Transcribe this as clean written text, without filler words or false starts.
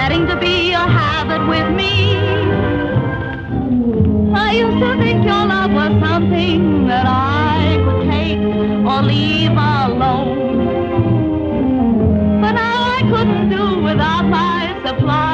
getting to be a habit with me. I used to think your love was something that I could take or leave alone. But now I couldn't do without my supply